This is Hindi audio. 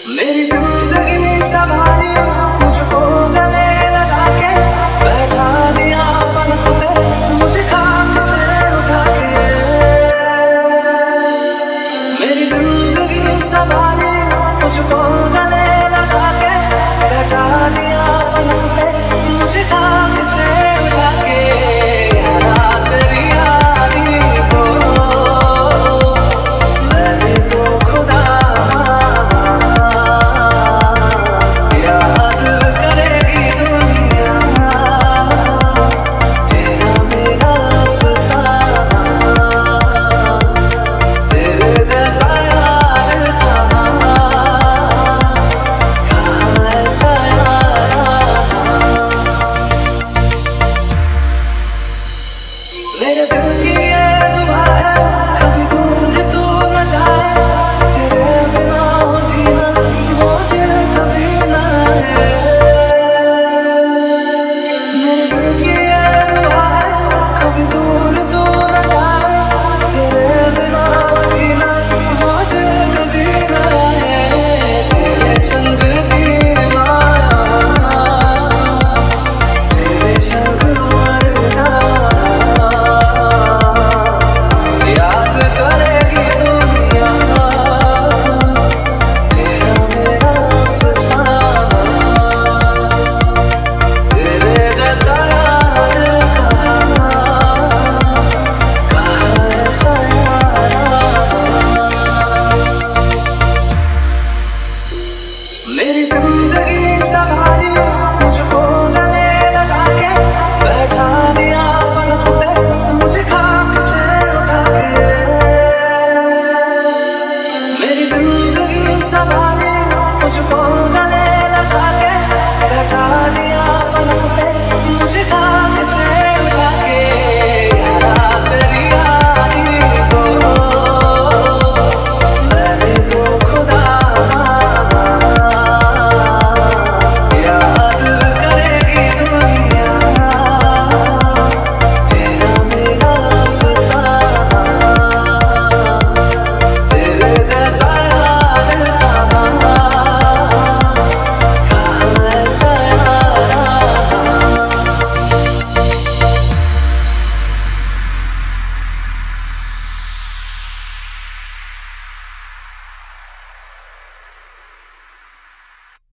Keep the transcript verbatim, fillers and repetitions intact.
मेरी जिंदगी संभाली मुझको गले लगा के, बैठा दिया पलक पे मुझे खाक से उठा के। मेरी जिंदगी संभाली मुझको गले लगा के, बैठा दिया पलक पे मुझे खाक से उठा के। मेरे दिल की ये दुआ है कभी दूर तू न जाए, तेरे बिना जीना वो दिल कभी न आए। मेरे दिल की ये दुआ है कभी दूर तू न जाए, तेरे बिना जीना वो दिल कभी न आए। तेरे संग जीना, तेरे संग मर जाना, मेरी जिंदगी संभाली मुझको गले लगा के, बैठा दिया पलक पे मुझे खाक से उठा के। मेरी जिंदगी संभाली मुझको गले लगा के, बैठा दिया पलक पे